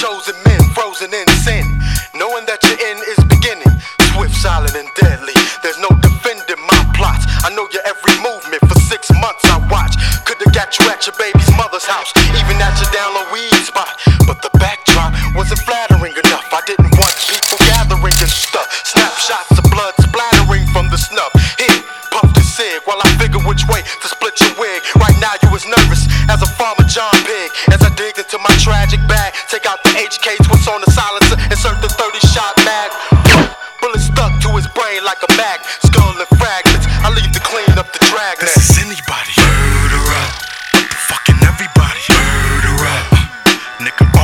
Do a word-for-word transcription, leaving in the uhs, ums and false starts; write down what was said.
chosen men frozen in sin, knowing that your end is beginning. Swift, silent, and deadly. There's no defending my plots. I know your every movement. For six months I watch. Could've got you at your baby's mother's house, even at your down low weed spot. But the backdrop wasn't flattering enough. I didn't want people gathering and stuff. Snapshots of blood splattering from the snuff. Here, puff the cig while I figure which way to split your wig. Right now you was nervous as a farmer John Pig. As I digged into my tragic bag, take out the H K, twist on the silencer, insert the thirty shot mag. Bullet stuck to his brain like a mag.